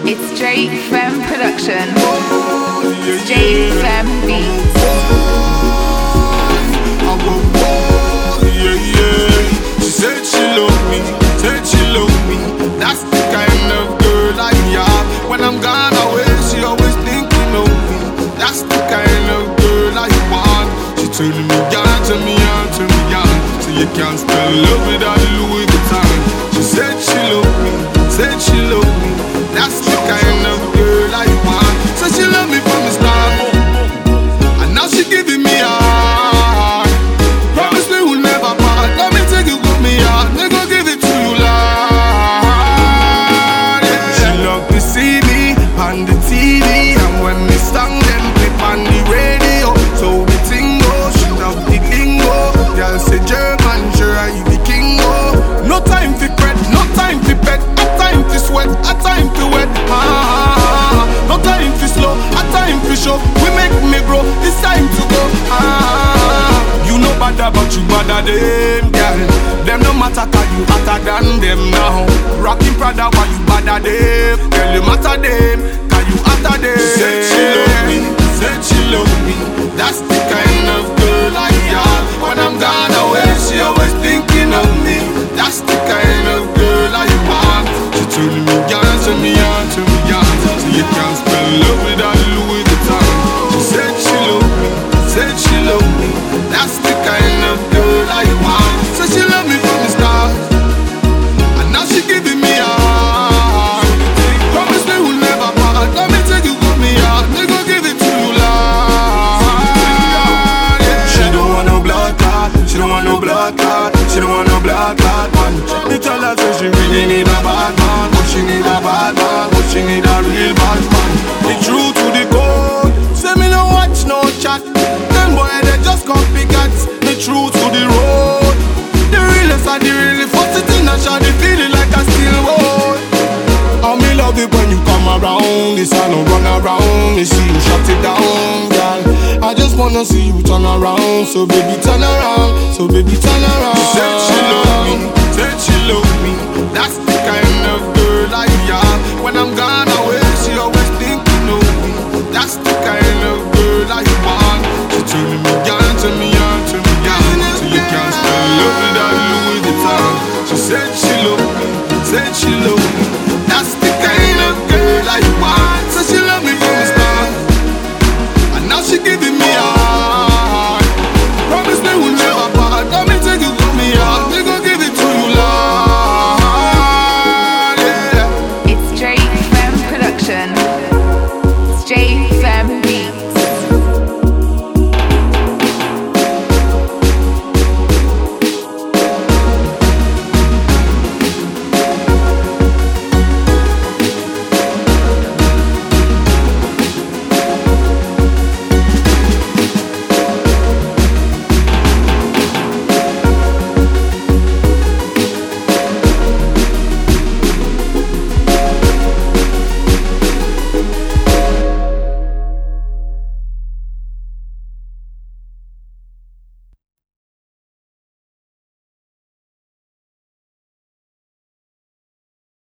It's J-Fem Production. J-Fem Beats. She said she loved me, said she loved me. That's the kind of girl I am. When I'm gone away, she always thinking of me. That's the kind of girl I want. She turning me on, turn me on, turn me on. So you can't spell love without Louis Vuitton. She said she loved me, said she loved me. That's the kind of girl I want. Said she loved me from the start, and now she giving me a heart. Promise me we'll never part. Let me take you with me heart. Nigga give it to you, Lord. Yeah. She love to see me on the TV, and when me song them clip on the radio. So the thing goes, she love the lingo. Girl say German, sure I the king go. No time for pet, no time for pet. No time for sweat, a time to wet. No time for slow, a time for show. We make me grow, it's time to go. You know better, but you better them, girl. Them no matter, cause you hotter than them now. Rockin' Prada, why you better them? Girl, you matter them, cause you hotter them. Said she love me, said she love me. That's the kind of girl I am. When I'm gone away, she always thinking of me. That's the kind of girl I want. She turning me on, turn me on, turn me on. So you can't spell love without Louis Vuitton. She said she loved me, said she loved me. That's the kind of girl I want. Said she loved me from the start, and now she giving me a heart. Promise me we'll never part. Let me take you with me heart. Nigga give it to you, Lord. Yeah. She don't want no blood clot. She don't want no blood clot. She don't want no blood clot, man. Me tell her say she really need a bad man, but she need a bad man, but she need a real bad man. The truth to the code. Say me no watch no chat. Them boy they just copycats. The truth to the road. The realest are the real. First it in a shot, they feeling like a steel wood. I me love it when you come around. This I no run around. Me see you shut it down, girl. I just wanna see you turn around. So baby turn around. So baby turn around. She said she love me. Said she love me. That's the kind of girl I am. When I'm gone